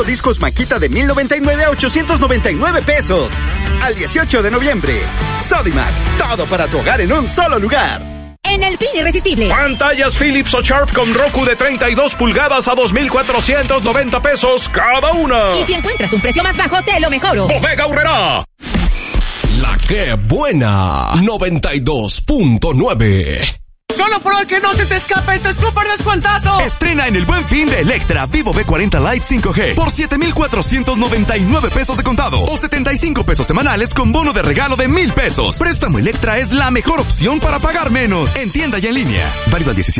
Discos Makita de 1,099 a 899 pesos. Al 18 de noviembre. Sodimac, todo para tu hogar en un solo lugar. En el fin irresistible. Pantallas Philips o Sharp con Roku de 32 pulgadas a 2,490 pesos cada una. Y si encuentras un precio más bajo, te lo mejoro. Bodega Aurrerá. La que buena. 92.9. Solo por hoy, que no se te escape este súper descuentazo. Estrena en el Buen Fin de Electra Vivo V40 Lite 5G por 7,499 pesos de contado o 75 pesos semanales con bono de regalo de 1,000 pesos. Préstamo Electra es la mejor opción para pagar menos. En tienda y en línea. Válido al 17